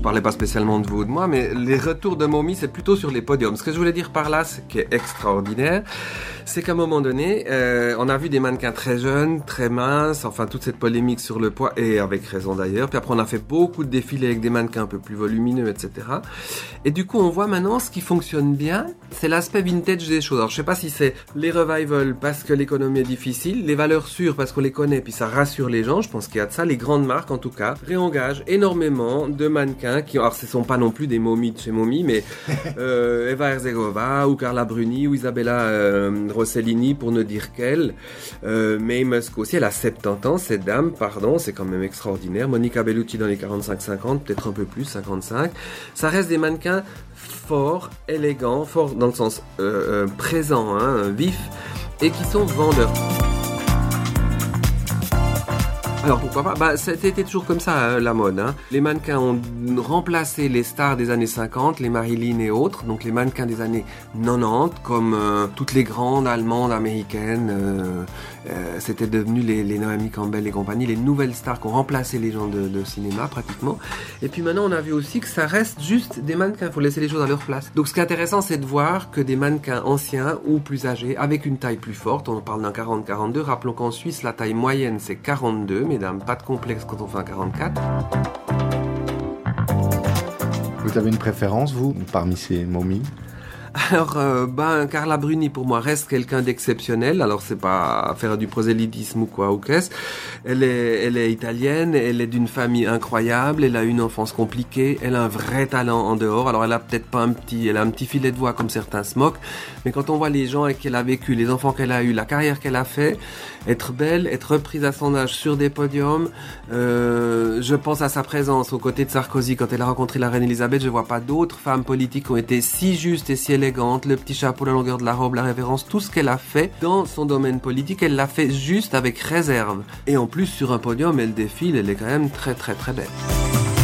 parlais pas spécialement de vous ou de moi, mais les retours de momies, c'est plutôt sur les podiums. Ce que je voulais dire par là, ce qui est extraordinaire, c'est qu'à un moment donné, on a vu des mannequins très jeunes, très minces, enfin toute cette polémique sur le poids, et avec raison d'ailleurs. Puis après, on a fait beaucoup de défilés avec des mannequins un peu plus volumineux, etc. Et du coup, on voit maintenant ce qui fonctionne bien, c'est l'aspect vintage des choses. Alors, je sais pas si c'est les revivals parce que l'économie est difficile, les valeurs sûres parce qu'on les connaît, puis ça rassure les gens. Je pense qu'il y a de ça. Les grandes marques, en tout cas, réengagent énormément de mannequins qui, alors, ce sont pas non plus des momies de chez Mommy, mais Eva Herzegova ou Carla Bruni ou Isabella Rossellini, pour ne dire qu'elle. May Musk aussi, elle a 70 ans, cette dame, pardon, c'est quand même extraordinaire. Monica Bellucci dans les 45-50, peut-être un peu plus, 55. Ça reste des mannequins forts, élégants, forts dans le sens présent, vif, et qui sont vendeurs. Alors pourquoi pas, c'était toujours comme ça, la mode. Les mannequins ont remplacé les stars des années 50, les Marilyn et autres, donc les mannequins des années 90, comme toutes les grandes allemandes, américaines, c'était devenu les Naomi Campbell et compagnie, les nouvelles stars qui ont remplacé les gens de cinéma pratiquement. Et puis maintenant, on a vu aussi que ça reste juste des mannequins, il faut laisser les choses à leur place. Donc ce qui est intéressant, c'est de voir que des mannequins anciens ou plus âgés, avec une taille plus forte, on parle d'un 40-42, rappelons qu'en Suisse, la taille moyenne c'est 42, mesdames, pas de complexe quand on fait un 44. Vous avez une préférence, vous, parmi ces momies ? Alors, Carla Bruni, pour moi, reste quelqu'un d'exceptionnel. Alors, c'est pas faire du prosélytisme ou quoi, ou qu'est-ce. Elle est italienne, elle est d'une famille incroyable, elle a une enfance compliquée, elle a un vrai talent en dehors. Alors, elle a peut-être pas elle a un petit filet de voix comme certains se moquent, mais quand on voit les gens avec qui elle a vécu, les enfants qu'elle a eu, la carrière qu'elle a fait, être belle, être reprise à son âge sur des podiums, je pense à sa présence aux côtés de Sarkozy quand elle a rencontré la reine Elisabeth. Je vois pas d'autres femmes politiques qui ont été si justes et si élégante, le petit chapeau, la longueur de la robe, la révérence, tout ce qu'elle a fait dans son domaine politique, elle l'a fait juste avec réserve. Et en plus, sur un podium, elle défile, elle est quand même très très très belle.